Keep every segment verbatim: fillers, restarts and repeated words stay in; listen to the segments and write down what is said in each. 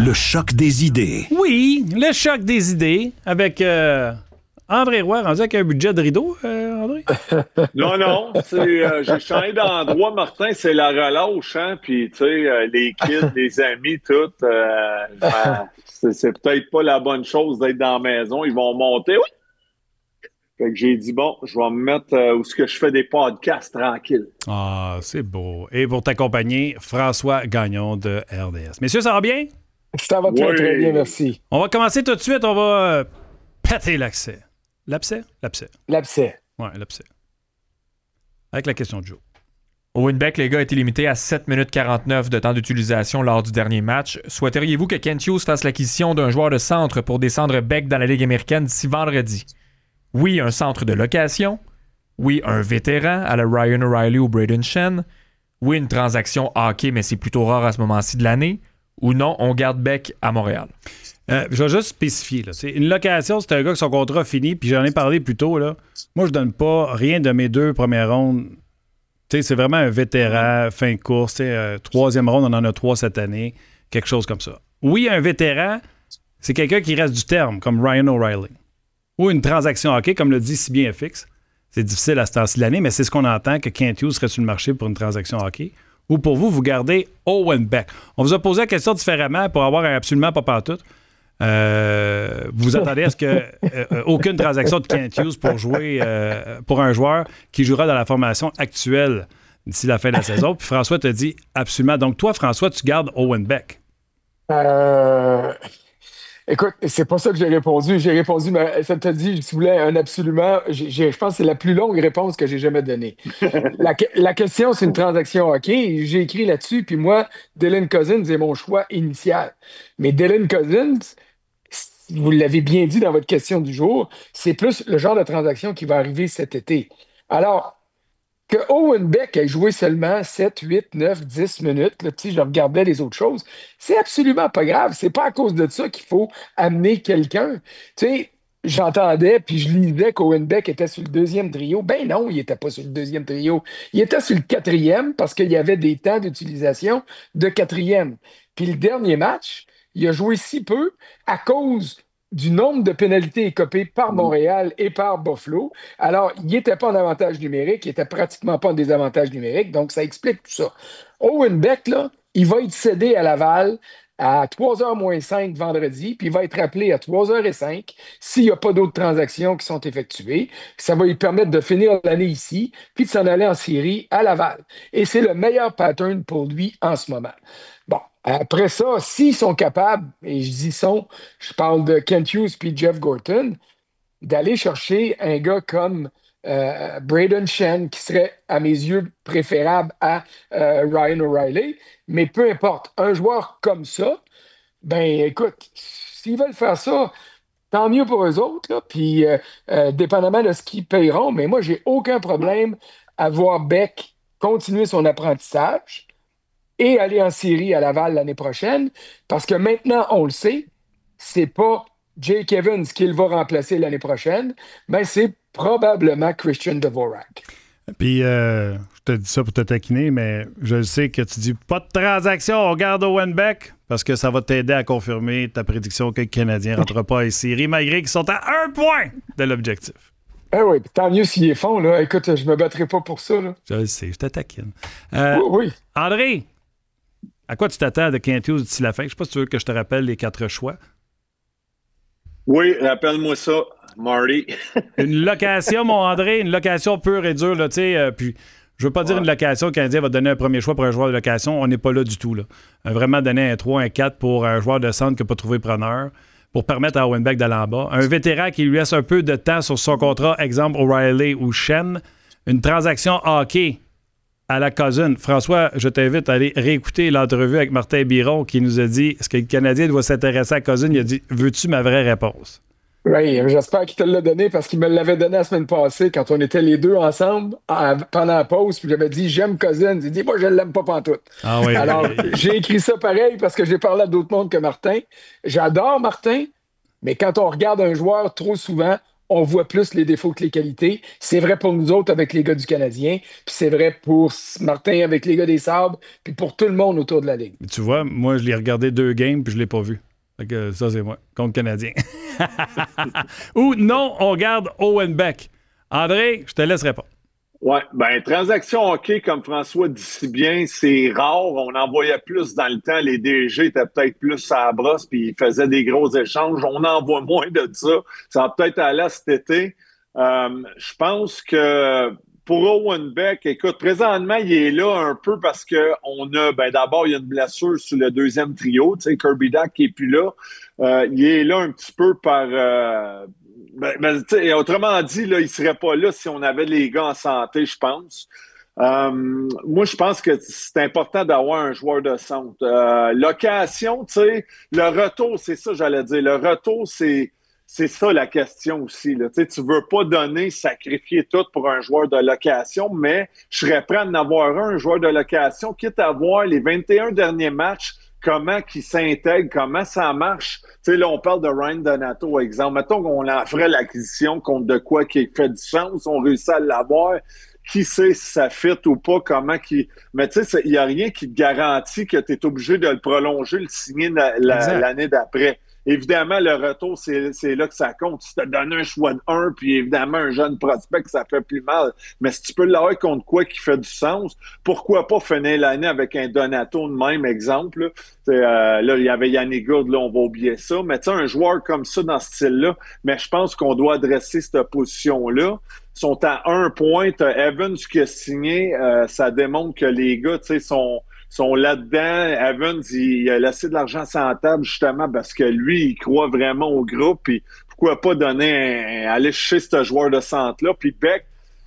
Le choc des idées. Oui, le choc des idées avec euh, André Roy, rendu avec un budget de rideau, euh, André? Non, non, euh, j'ai changé d'endroit, Martin, c'est la relâche, hein, puis tu sais, euh, les kids, les amis, tout, euh, ben, c'est, c'est peut-être pas la bonne chose d'être dans la maison, ils vont monter, oui! Fait que j'ai dit, bon, je vais me mettre euh, où est-ce que je fais des podcasts tranquilles. Ah, c'est beau. Et pour t'accompagner, François Gagnon de R D S. Messieurs, ça va bien? Ça va très, oui. très bien, merci. On va commencer tout de suite, on va euh, péter l'accès. L'abcès? L'abcès. L'abcès. Ouais, l'abcès. Avec la question de Joe. Owen Beck, les gars, a été limité à sept minutes quarante-neuf de temps d'utilisation lors du dernier match. Souhaiteriez-vous que Kent Hughes fasse l'acquisition d'un joueur de centre pour descendre Beck dans la Ligue américaine d'ici vendredi? Oui, un centre de location. Oui, un vétéran à la Ryan O'Reilly ou Braden Shen. Oui, une transaction hockey, mais c'est plutôt rare à ce moment-ci de l'année. Ou non, on garde Beck à Montréal. Euh, je vais juste spécifier. Là. Une location, c'est un gars que son contrat finit, puis j'en ai parlé plus tôt. Là. Moi, je donne pas rien de mes deux premières rondes. T'sais, c'est vraiment un vétéran, fin de course. Euh, troisième ronde, on en a trois cette année. Quelque chose comme ça. Oui, un vétéran, c'est quelqu'un qui reste du terme, comme Ryan O'Reilly. Ou une transaction hockey, comme le dit si bien F X. C'est difficile à ce temps-ci de l'année, mais c'est ce qu'on entend, que Kent Hughes serait sur le marché pour une transaction hockey. Ou pour vous, vous gardez Owen Beck. On vous a posé la question différemment pour avoir un absolument pas pantoute. Euh, vous attendez à ce que euh, aucune transaction de Kent Hughes pour jouer euh, pour un joueur qui jouera dans la formation actuelle d'ici la fin de la saison. Puis François te dit absolument. Donc toi, François, tu gardes Owen Beck. Euh... Écoute, c'est pas ça que j'ai répondu. J'ai répondu, mais ça te dit, si vous voulez un absolument, j'ai, j'ai, je pense que c'est la plus longue réponse que j'ai jamais donnée. la, la question, c'est une transaction hockey. J'ai écrit là-dessus, puis moi, Dylan Cousins est mon choix initial. Mais Dylan Cousins, vous l'avez bien dit dans votre question du jour, c'est plus le genre de transaction qui va arriver cet été. Alors, que Owen Beck ait joué seulement sept, huit, neuf, dix minutes, là, je regardais les autres choses, c'est absolument pas grave. C'est pas à cause de ça qu'il faut amener quelqu'un. Tu sais, j'entendais, puis je lisais qu'Owen Beck était sur le deuxième trio. Ben non, il était pas sur le deuxième trio. Il était sur le quatrième parce qu'il y avait des temps d'utilisation de quatrième. Puis le dernier match, il a joué si peu à cause du nombre de pénalités écopées par Montréal et par Buffalo. Alors, il n'était pas en avantage numérique, il n'était pratiquement pas en désavantage numérique, donc ça explique tout ça. Owen Beck, là, il va être cédé à Laval à trois heures moins cinq vendredi, puis il va être rappelé à trois heures cinq s'il n'y a pas d'autres transactions qui sont effectuées. Ça va lui permettre de finir l'année ici, puis de s'en aller en série à Laval. Et c'est le meilleur pattern pour lui en ce moment. Bon, après ça, s'ils sont capables, et je dis sont, je parle de Kent Hughes puis Jeff Gorton, d'aller chercher un gars comme euh, Braden Shen, qui serait, à mes yeux, préférable à euh, Ryan O'Reilly, mais peu importe, un joueur comme ça, ben écoute, s'ils veulent faire ça, tant mieux pour eux autres, là, puis euh, euh, dépendamment de ce qu'ils paieront, mais moi, j'ai aucun problème à voir Beck continuer son apprentissage et aller en série à Laval l'année prochaine, parce que maintenant, on le sait, c'est pas Jake Evans qui va remplacer l'année prochaine, mais c'est probablement Christian Dvorak. Puis, euh, je te dis ça pour te taquiner, mais je sais que tu dis pas de transaction, on garde Owen Beck, parce que ça va t'aider à confirmer ta prédiction que le Canadien ne rentrera pas en série, malgré qu'ils sont à un point de l'objectif. Eh oui, tant mieux s'ils les font, là. Écoute, je me battrai pas pour ça, là. Je le sais, je te taquine. Euh, oui, oui. André, à quoi tu t'attends de Kent Hughes d'ici la fin? Je sais pas si tu veux que je te rappelle les quatre choix. Oui, rappelle-moi ça, Marty. Une location, mon André, une location pure et dure, là, tu sais, euh, puis je veux pas dire ouais. une location, le Canadien va donner un premier choix pour un joueur de location, on n'est pas là du tout, là. Euh, vraiment donner un trois, un quatre pour un joueur de centre qui n'a pas trouvé preneur, pour permettre à Owen Beck d'aller en bas. Un vétéran qui lui laisse un peu de temps sur son contrat, exemple O'Reilly ou Shen. Une transaction hockey à la Cousin. François, je t'invite à aller réécouter l'entrevue avec Martin Biron qui nous a dit est-ce que le Canadien doit s'intéresser à Cousin? Il a dit veux-tu ma vraie réponse? Oui, j'espère qu'il te l'a donné parce qu'il me l'avait donné la semaine passée quand on était les deux ensemble à, pendant la pause. Puis j'avais dit j'aime Cousins. Il dit moi je l'aime pas pantoute. Ah oui, Alors oui. j'ai écrit ça pareil parce que j'ai parlé à d'autres mondes que Martin. J'adore Martin, mais quand on regarde un joueur trop souvent, on voit plus les défauts que les qualités. C'est vrai pour nous autres avec les gars du Canadien, puis c'est vrai pour Martin avec les gars des Sabres, puis pour tout le monde autour de la Ligue. Tu vois, moi, je l'ai regardé deux games, puis je l'ai pas vu. Fait que ça, c'est moi, contre Canadien. Ou non, on regarde Owen Beck. André, je te laisse répondre. Oui, bien, transaction hockey, comme François dit si bien, c'est rare. On en voyait plus dans le temps. Les D G étaient peut-être plus à la brosse, puis ils faisaient des gros échanges. On en voit moins de ça. Ça va peut-être aller cet été. Euh, je pense que pour Owen Beck, écoute, présentement, il est là un peu parce qu'on a, ben d'abord, il y a une blessure sur le deuxième trio. Tu sais, Kirby Dach qui n'est plus là. Euh, il est là un petit peu par... Euh, Ben, ben, autrement dit, là, il ne serait pas là si on avait les gars en santé, je pense. Euh, moi, je pense que c'est important d'avoir un joueur de centre. Euh, location, tu sais, le retour, c'est ça, j'allais dire. Le retour, c'est, c'est ça la question aussi. Là. Tu ne veux pas donner, sacrifier tout pour un joueur de location, mais je serais prêt à en avoir un, un joueur de location, quitte à voir les vingt et un derniers matchs. Comment qu'il s'intègre, comment ça marche. Tu sais, là, on parle de Ryan Donato, exemple. Mettons qu'on en ferait l'acquisition contre de quoi qui fait du sens, on réussit à l'avoir. Qui sait si ça fit ou pas, comment qui. Mais tu sais, il n'y a rien qui te garantit que tu es obligé de le prolonger, le signer la, la, l'année d'après. Évidemment, le retour, c'est, c'est là que ça compte. Si tu as donné un choix de un, puis évidemment, un jeune prospect, ça fait plus mal. Mais si tu peux l'avoir contre quoi qui fait du sens, pourquoi pas finir l'année avec un Donato de même exemple? Là, euh, là il y avait Yannick Gourde, là, on va oublier ça. Mais tu sais, un joueur comme ça, dans ce style-là, mais je pense qu'on doit adresser cette position-là. Ils sont à un point. Evans qui a signé, euh, ça démontre que les gars, tu sais, sont... sont là-dedans. Evans, il a laissé de l'argent sur la table justement parce que lui, il croit vraiment au groupe. Puis pourquoi pas donner un, aller chercher ce joueur de centre-là. Puis Beck,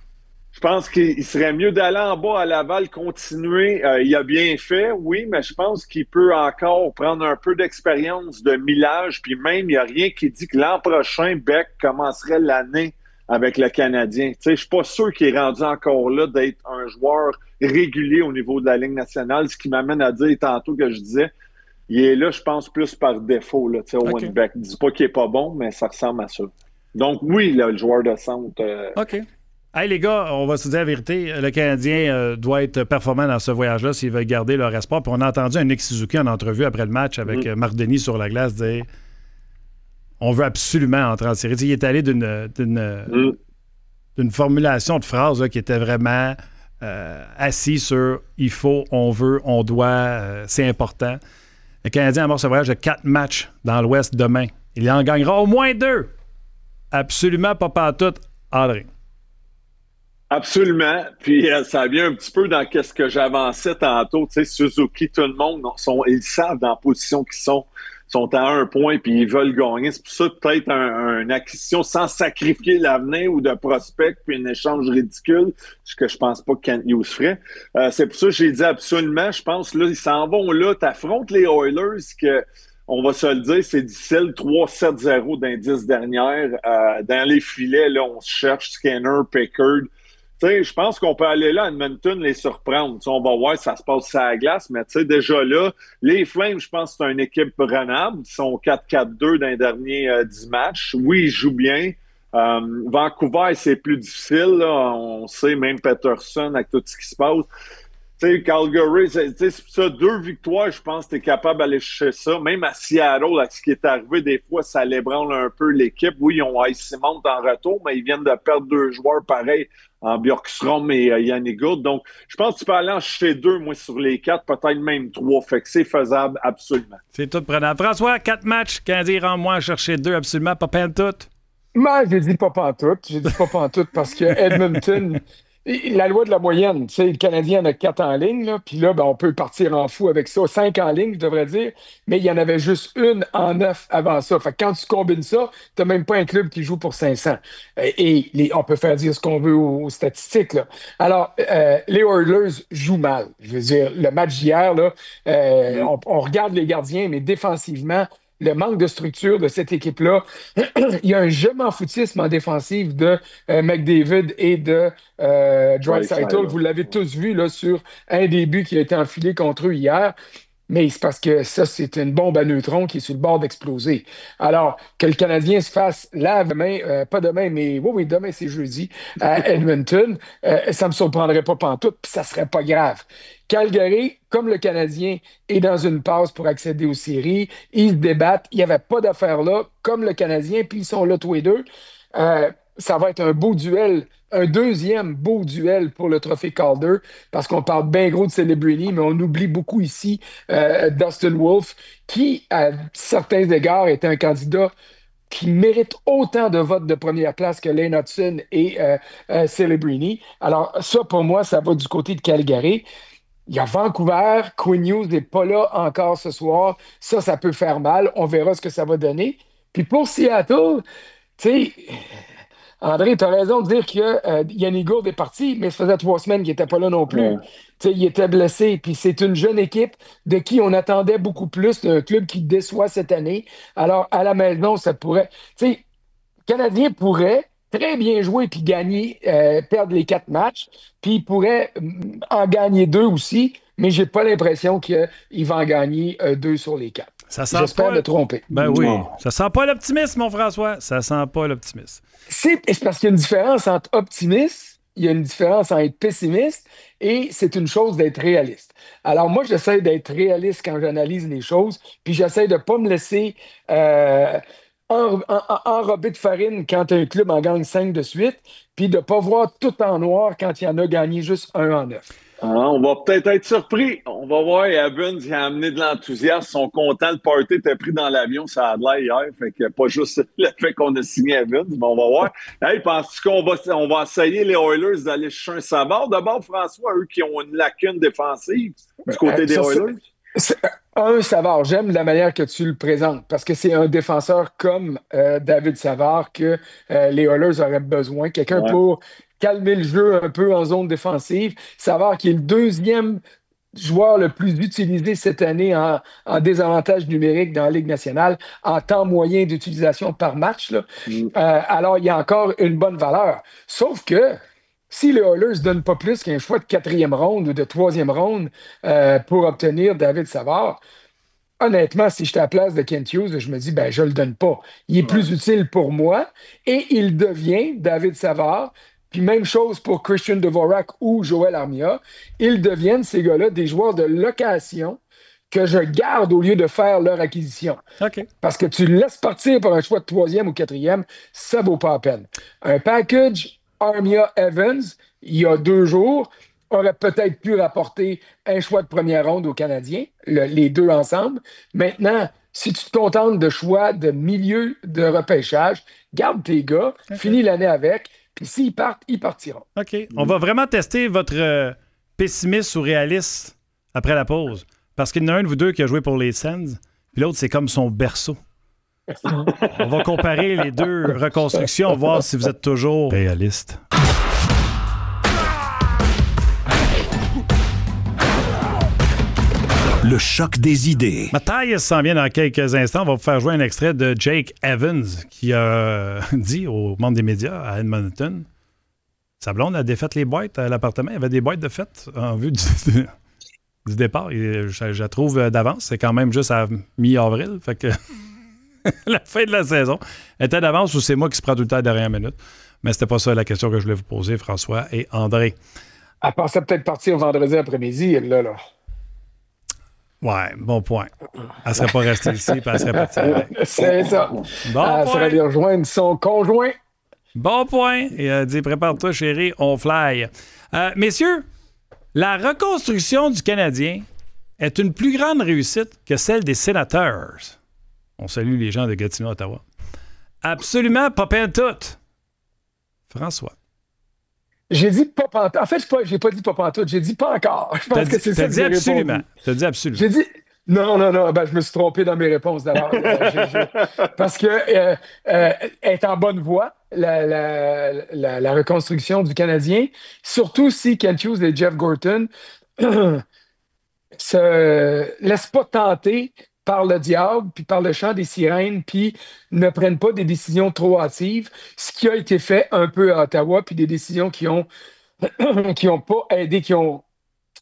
je pense qu'il serait mieux d'aller en bas à Laval, continuer. Euh, il a bien fait, oui, mais je pense qu'il peut encore prendre un peu d'expérience de millage. Puis même, il n'y a rien qui dit que l'an prochain, Beck commencerait l'année avec le Canadien. Tu sais, je suis pas sûr qu'il est rendu encore là d'être un joueur régulier au niveau de la Ligue nationale, ce qui m'amène à dire tantôt que je disais, il est là, je pense, plus par défaut, là, tu sais, Owen okay. Beck. Je dis pas qu'il est pas bon, mais ça ressemble à ça. Donc oui, là, le joueur de centre... Euh... OK. Hey les gars, on va se dire la vérité, le Canadien euh, doit être performant dans ce voyage-là s'il veut garder leur espoir. Puis on a entendu un Nick Suzuki en entrevue après le match avec mm. Marc Denis sur la glace dire on veut absolument entrer en série. Il est allé d'une, d'une, mm. d'une formulation de phrase là, qui était vraiment euh, assis sur il faut, on veut, on doit, euh, c'est important. Le Canadien amorce ce voyage de quatre matchs dans l'Ouest demain. Il en gagnera au moins deux. Absolument pas pantoute, André. Absolument. Puis euh, ça vient un petit peu dans ce que j'avançais tantôt. Tu sais, Suzuki, tout le monde, sont, ils savent dans la position qu'ils sont. sont à un point puis ils veulent gagner. C'est pour ça peut-être un, une acquisition sans sacrifier l'avenir ou de prospect puis un échange ridicule, ce que je pense pas que Kent Hughes ferait. Euh, c'est pour ça que j'ai dit absolument, je pense là, ils s'en vont là, t'affrontes les Oilers que on va se le dire, c'est difficile, trois sept zéro dans les dix dernières. Euh, dans les filets, là, on se cherche Skinner, Pickard. Tu sais, je pense qu'on peut aller là à Edmonton, les surprendre. T'sais, on va voir si ça se passe sur la glace, mais tu sais, déjà là, les Flames, je pense que c'est une équipe prenable. Ils sont quatre quatre deux dans les derniers euh, dix matchs. Oui, ils jouent bien. Euh, Vancouver, c'est plus difficile. Là. On sait, même Peterson, avec tout ce qui se passe. Tu sais, Calgary, c'est, c'est ça, deux victoires, je pense que tu es capable d'aller chercher ça. Même à Seattle, avec ce qui est arrivé, des fois, ça l'ébranle un peu l'équipe. Oui, ils ont Ice Simon en retour, mais ils viennent de perdre deux joueurs pareils en Bjorkström et euh, Yannick Gourde. Donc, je pense que tu peux aller en chercher deux, moi, sur les quatre, peut-être même trois. Fait que c'est faisable, absolument. C'est tout prenable. François, quatre matchs, Canadien rend-moi à chercher deux, absolument, pas peine toute. Moi, j'ai dit pas pantoute. J'ai dit pas pantoute parce que Edmonton... La loi de la moyenne, tu sais, le Canadien en a quatre en ligne, là, puis là, ben, on peut partir en fou avec ça. Cinq en ligne, je devrais dire, mais il y en avait juste une en neuf avant ça. Fait que quand tu combines ça, tu n'as même pas un club qui joue pour cinq cents. Et les, on peut faire dire ce qu'on veut aux, aux statistiques, là. Alors, euh, les Oilers jouent mal. Je veux dire, le match d'hier, là, euh, on, on regarde les gardiens, mais défensivement, le manque de structure de cette équipe-là. Il y a un je m'en foutisme en défensive de euh, McDavid et de euh, Draisaitl. Vous l'avez tous vu là, sur un des buts qui a été enfilé contre eux hier. mais c'est parce que ça, c'est une bombe à neutrons qui est sur le bord d'exploser. Alors, que le Canadien se fasse là, demain, euh, pas demain, mais oui, oui, demain, c'est jeudi, à Edmonton, euh, ça ne me surprendrait pas pantoute, puis ça serait pas grave. Calgary, comme le Canadien, est dans une passe pour accéder aux séries, ils se débattent, il n'y avait pas d'affaire là, comme le Canadien, puis ils sont là tous les deux. Euh, ça va être un beau duel, un deuxième beau duel pour le trophée Calder, parce qu'on parle bien gros de Celebrini, mais on oublie beaucoup ici euh, Dustin Wolf, qui, à certains égards, est un candidat qui mérite autant de votes de première place que Lane Hudson et euh, euh, Celebrini. Alors, ça, pour moi, ça va du côté de Calgary. Il y a Vancouver, Quinn Hughes n'est pas là encore ce soir. Ça, ça peut faire mal. On verra ce que ça va donner. Puis pour Seattle, tu sais, André, tu as raison de dire que euh, Yannick Gourde est parti, mais ça faisait trois semaines qu'il n'était pas là non plus. Ouais. Tu sais, il était blessé, puis c'est une jeune équipe de qui on attendait beaucoup plus, d'un club qui déçoit cette année. Alors, à la maison, ça pourrait. Tu sais, le Canadien pourrait très bien jouer puis gagner, euh, perdre les quatre matchs, puis il pourrait mm, en gagner deux aussi, mais j'ai pas l'impression qu'il va en gagner euh, deux sur les quatre. Ça sent J'espère pas... me tromper. Ben oui. Non. Ça sent pas l'optimisme, mon François. Ça sent pas l'optimisme. C'est c'est parce qu'il y a une différence entre optimiste, il y a une différence entre être pessimiste, et c'est une chose d'être réaliste. Alors moi, j'essaie d'être réaliste quand j'analyse les choses, puis j'essaie de ne pas me laisser euh, en- en- en- enrober de farine quand un club en gagne cinq de suite, puis de ne pas voir tout en noir quand il y en a gagné juste un en neuf. Ah, on va peut-être être surpris. On va voir. Evans, il a amené de l'enthousiasme. Ils sont contents. Le party était pris dans l'avion. Ça a de l'air hier. Fait que pas juste le fait qu'on a signé Evans, mais on va voir. Hey, penses-tu qu'on va, on va essayer les Oilers d'aller chercher un Savard? D'abord, François, eux qui ont une lacune défensive du côté Euh, des ça, c'est- Oilers? c'est- un, Savard, j'aime la manière que tu le présentes parce que c'est un défenseur comme euh, David Savard que euh, les Oilers auraient besoin. Quelqu'un Ouais. pour calmer le jeu un peu en zone défensive. Savard qui est le deuxième joueur le plus utilisé cette année en, en désavantage numérique dans la Ligue nationale, en temps moyen d'utilisation par match, là. Mm. Euh, alors, il y a encore une bonne valeur. Sauf que si les Oilers ne donnent pas plus qu'un choix de quatrième ronde ou de troisième ronde euh, pour obtenir David Savard, honnêtement, si j'étais à la place de Kent Hughes, je me dis, ben, je ne le donne pas. Il est plus utile pour moi et il devient David Savard. Puis même chose pour Christian Dvorak ou Joël Armia. Ils deviennent, ces gars-là, des joueurs de location que je garde au lieu de faire leur acquisition. OK. Parce que tu le laisses partir pour un choix de troisième ou quatrième, ça vaut pas la peine. Un package Armia Evans, il y a deux jours, aurait peut-être pu rapporter un choix de première ronde aux Canadiens, le- les deux ensemble. Maintenant, si tu te contentes de choix de milieu de repêchage, garde tes gars, finis l'année avec, puis s'ils partent, ils partiront. OK. On va vraiment tester votre euh, pessimiste ou réaliste après la pause. Parce qu'il y en a un de vous deux qui a joué pour les Sens, puis l'autre, c'est comme son berceau. On va comparer les deux reconstructions, voir si vous êtes toujours réaliste. Le choc des idées. Mathias s'en vient dans quelques instants. On va vous faire jouer un extrait de Jake Evans qui a dit au monde des médias à Edmonton, sa blonde a défait les boîtes à l'appartement. Il y avait des boîtes de fête en vue du, du départ. Et je, je la trouve d'avance. C'est quand même juste à mi-avril. Fait que la fin de la saison était d'avance ou c'est moi qui se prend tout le temps à la dernière minute. Mais c'était pas ça la question que je voulais vous poser, François et André. Elle pensait peut-être partir vendredi après-midi, elle, là, là. Ouais, bon point. Elle serait pas restée ici, puis elle serait partie avec. C'est ça. Bon Elle point. serait allée rejoindre son conjoint. Bon point. Et elle dit, prépare-toi, chérie, on fly. Euh, messieurs, la reconstruction du Canadien est une plus grande réussite que celle des Sénateurs. On salue les gens de Gatineau, Ottawa. Absolument pas pantoute. François. J'ai dit pas pantoute. En fait, je n'ai pas dit pas pantoute, j'ai dit pas encore. Je pense T'as que dit, c'est ça t'as que dit j'ai absolument. répondu. T'as dit absolument. J'ai dit... Non, non, non, ben, je me suis trompé dans mes réponses d'abord. Euh, j'ai- j'ai- Parce que euh, euh, est en bonne voie, la, la, la, la reconstruction du Canadien, surtout si Kent Hughes et Jeff Gorton se laissent pas tenter par le diable, puis par le chant des sirènes, puis ne prennent pas des décisions trop hâtives, ce qui a été fait un peu à Ottawa, puis des décisions qui ont qui ont pas aidé, qui ont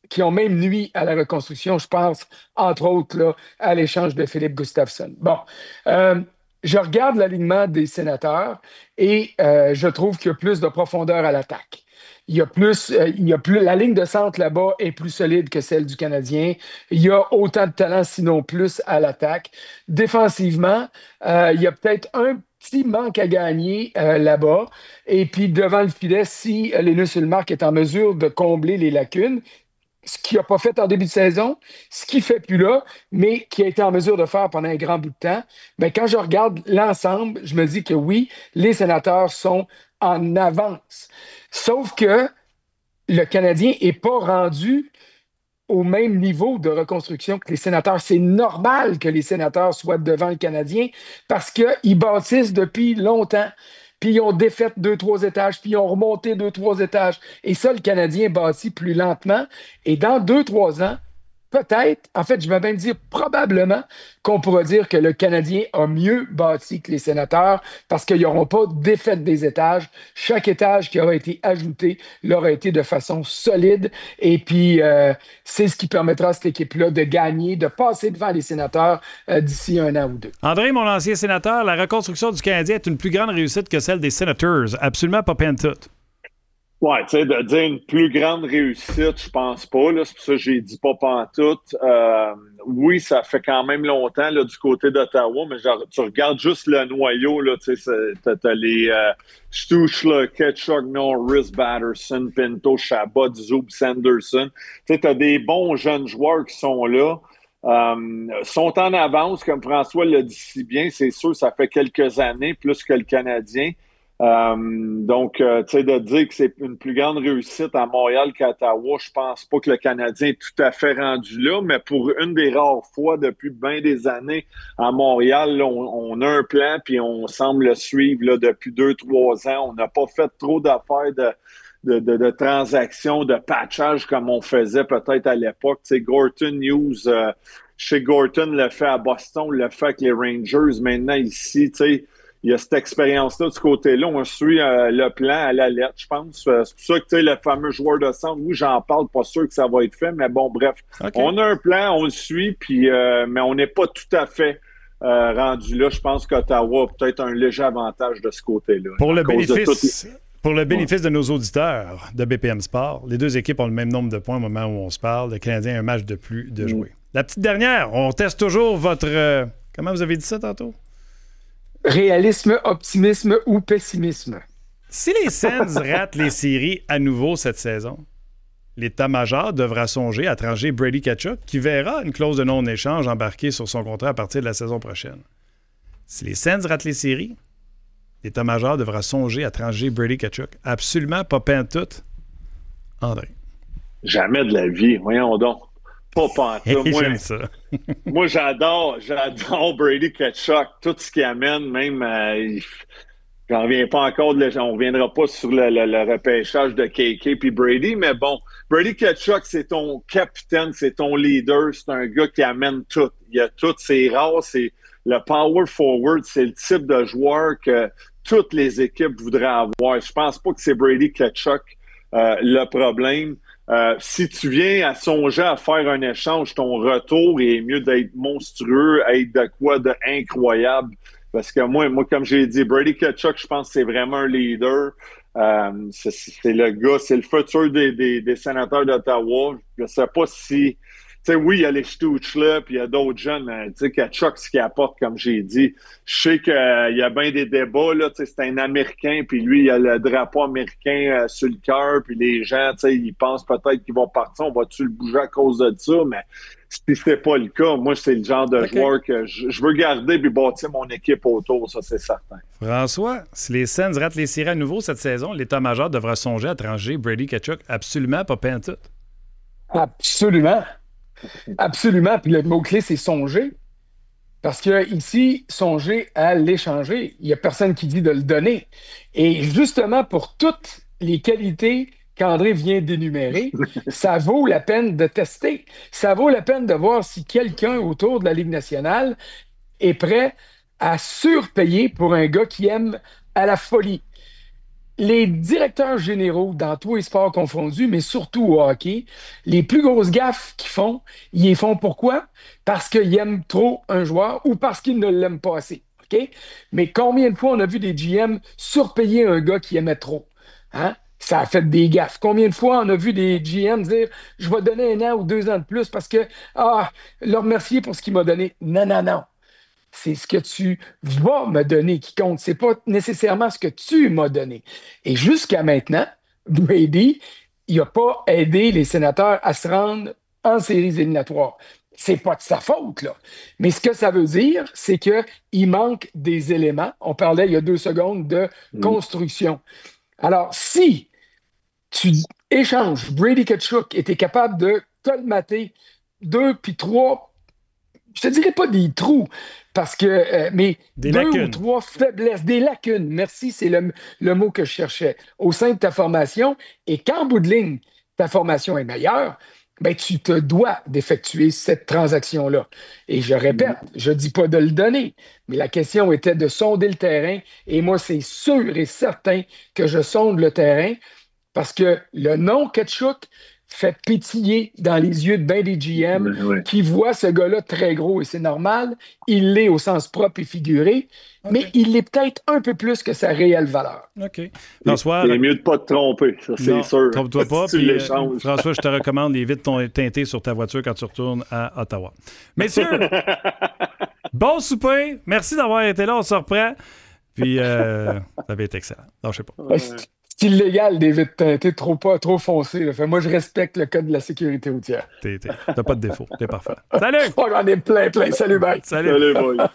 qui ont même nui à la reconstruction. Je pense, entre autres, là, à l'échange de Philippe Gustafsson. Bon, euh, je regarde l'alignement des Sénateurs et euh, je trouve qu'il y a plus de profondeur à l'attaque. Il y a plus, euh, il y a plus, la ligne de centre là-bas est plus solide que celle du Canadien. Il y a autant de talent, sinon plus, à l'attaque. Défensivement, euh, il y a peut-être un petit manque à gagner euh, là-bas. Et puis, devant le filet, si euh, Linus Ullmark est en mesure de combler les lacunes, ce qu'il n'a pas fait en début de saison, ce qu'il ne fait plus là, mais qui a été en mesure de faire pendant un grand bout de temps, bien, quand je regarde l'ensemble, je me dis que oui, les Sénateurs sont en avance. Sauf que le Canadien n'est pas rendu au même niveau de reconstruction que les Sénateurs. C'est normal que les Sénateurs soient devant le Canadien parce qu'ils bâtissent depuis longtemps. Puis ils ont défait deux, trois étages, puis ils ont remonté deux, trois étages. Et ça, le Canadien bâtit plus lentement. Et dans deux, trois ans, peut-être, en fait, je vais même dire probablement qu'on pourra dire que le Canadien a mieux bâti que les Sénateurs parce qu'ils n'auront pas défait des étages. Chaque étage qui aura été ajouté l'aura été de façon solide. Et puis, euh, c'est ce qui permettra à cette équipe-là de gagner, de passer devant les Sénateurs euh, d'ici un an ou deux. André, mon ancien sénateur, la reconstruction du Canadien est une plus grande réussite que celle des Senators. Absolument pas pantoute. Ouais, tu sais, de dire une plus grande réussite, je pense pas. Là, c'est pour ça que j'ai dit pas pantoute. Euh, oui, ça fait quand même longtemps là, du côté d'Ottawa, mais genre, tu regardes juste le noyau, là, tu sais, t'as, t'as les euh, Stuchler, Ketchuk, Norris, Batterson, Pinto, Chabot, Zoub, Sanderson. Tu sais, t'as des bons jeunes joueurs qui sont là. Euh, sont en avance, comme François l'a dit si bien. C'est sûr, ça fait quelques années, plus que le Canadien. Euh, donc, euh, tu sais, de dire que c'est une plus grande réussite à Montréal qu'à Ottawa, je pense pas que le Canadien est tout à fait rendu là, mais pour une des rares fois depuis bien des années à Montréal, là, on, on a un plan puis on semble le suivre là, depuis deux, trois ans. On n'a pas fait trop d'affaires de, de, de, de transactions, de patchage comme on faisait peut-être à l'époque. Tu sais, Gorton News, euh, chez Gorton le fait à Boston, le fait avec les Rangers. Maintenant, ici, tu sais, il y a cette expérience-là du côté-là. On suit euh, le plan à la lettre, je pense. Euh, c'est pour ça que, tu sais, le fameux joueur de centre, oui, j'en parle, pas sûr que ça va être fait, mais bon, bref. Okay. On a un plan, on le suit, puis, euh, mais on n'est pas tout à fait euh, rendu là. Je pense qu'Ottawa a peut-être un léger avantage de ce côté-là. Pour le bénéfice... Les... Pour le bénéfice de nos auditeurs de B P M Sport, les deux équipes ont le même nombre de points au moment où on se parle. Le Canadien a un match de plus de jouer. Mm. La petite dernière, on teste toujours votre... Euh, comment vous avez dit ça tantôt? Réalisme, optimisme ou pessimisme. Si les Sens ratent les séries à nouveau cette saison, l'état-major devra songer à trancher Brady Tkachuk, qui verra une clause de non-échange embarquée sur son contrat à partir de la saison prochaine. Si les Sens ratent les séries, l'état-major devra songer à trancher Brady Tkachuk. Absolument pas pantoute. André. Jamais de la vie. Voyons donc. Pas pantoute. Moi, j'aime ça. moi, j'adore, j'adore Brady Tkachuk. Tout ce qu'il amène, même... Euh, j'en reviens pas encore. De, on reviendra pas sur le, le, le repêchage de K K puis Brady, mais bon, Brady Tkachuk, c'est ton capitaine, c'est ton leader. C'est un gars qui amène tout. Il a tout. C'est rare, c'est... Le power forward, c'est le type de joueur que toutes les équipes voudraient avoir. Je pense pas que c'est Brady Tkachuk euh, le problème. Euh, si tu viens à songer à faire un échange, ton retour est mieux d'être monstrueux, être de quoi de incroyable. Parce que moi, moi comme j'ai dit, Brady Tkachuk, je pense que c'est vraiment un leader. Euh, c'est, c'est le gars, c'est le futur des, des, des sénateurs d'Ottawa. Je sais pas si... Tu sais, oui, il y a les Stuchler, puis il y a d'autres jeunes, mais tu sais, Tkachuk, ce qu'il apporte, comme j'ai dit, je sais qu'il euh, y a bien des débats, là, tu sais, c'est un Américain, puis lui, il a le drapeau américain euh, sur le cœur, puis les gens, tu sais, ils pensent peut-être qu'ils vont partir, on va-tu le bouger à cause de ça, mais si c'est pas le cas, moi, c'est le genre de okay. joueur que je, je veux garder puis bâtir mon équipe autour, ça, c'est certain. François, si les Sens ratent les séries à nouveau cette saison, l'état-major devra songer à trancher Brady Tkachuk. Absolument pas pantoute. Absolument. Absolument. Puis le mot-clé, c'est songer. Parce que ici, songer à l'échanger. Il n'y a personne qui dit de le donner. Et justement, pour toutes les qualités qu'André vient d'énumérer, ça vaut la peine de tester. Ça vaut la peine de voir si quelqu'un autour de la Ligue nationale est prêt à surpayer pour un gars qui aime à la folie. les directeurs généraux dans tous les sports confondus, mais surtout au hockey, les plus grosses gaffes qu'ils font, ils les font pourquoi? Parce qu'ils aiment trop un joueur ou parce qu'ils ne l'aiment pas assez. OK? Mais combien de fois on a vu des G M surpayer un gars qui aimait trop? Hein? Ça a fait des gaffes. Combien de fois on a vu des G M dire « Je vais donner un an ou deux ans de plus parce que, ah, le remercier pour ce qu'il m'a donné. » Non, non, non. C'est ce que tu vas me donner qui compte. C'est pas nécessairement ce que tu m'as donné. Et jusqu'à maintenant, Brady, il n'a pas aidé les sénateurs à se rendre en séries éliminatoires. C'est pas de sa faute, là. Mais ce que ça veut dire, c'est qu'il manque des éléments. On parlait il y a deux secondes de construction. Alors, si tu échanges Brady Tkachuk et tu es capable de colmater deux puis trois, je te dirais pas des trous, parce que, euh, mais des deux lacunes. ou trois faiblesses, des lacunes, merci, c'est le, le mot que je cherchais, au sein de ta formation, et qu'en bout de ligne, ta formation est meilleure, ben, tu te dois d'effectuer cette transaction-là. Et je répète, je ne dis pas de le donner, mais la question était de sonder le terrain, et moi, c'est sûr et certain que je sonde le terrain, parce que le nom Tkachuk fait pétiller dans les yeux de bien des G M Ben oui. qui voient ce gars-là très gros, et c'est normal, il l'est au sens propre et figuré, OK. mais il l'est peut-être un peu plus que sa réelle valeur. OK. François, C'est mieux de pas te tromper, ça, c'est non, sûr. trompe-toi pas. Si tu Puis, euh, l'échanges. François, je te recommande les vitres ton- teintées sur ta voiture quand tu retournes à Ottawa. Messieurs, bon souper. Merci d'avoir été là. On se reprend. Puis, euh, ça avait été excellent. Non, je sais pas. Ben, C'est c'est illégal des vitres teintées trop, pas, trop foncées. Là. Fait, moi, je respecte le code de la sécurité routière. T'es- t'es- T'as pas de défaut. T'es parfait. Salut! Oh, j'en ai plein, plein. Salut, bye. Salut! Salut, boy.